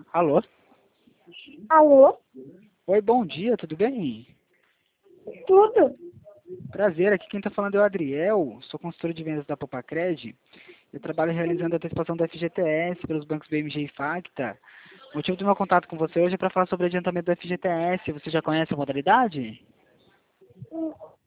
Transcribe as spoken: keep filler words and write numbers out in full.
Alô? Alô? Oi, bom dia, tudo bem? Tudo? Prazer, aqui quem está falando é o Adriel, sou consultor de vendas da Popacred. Eu trabalho realizando a antecipação da F G T S pelos bancos B M G e Facta. O motivo do meu contato com você hoje é para falar sobre o adiantamento da F G T S. Você já conhece a modalidade?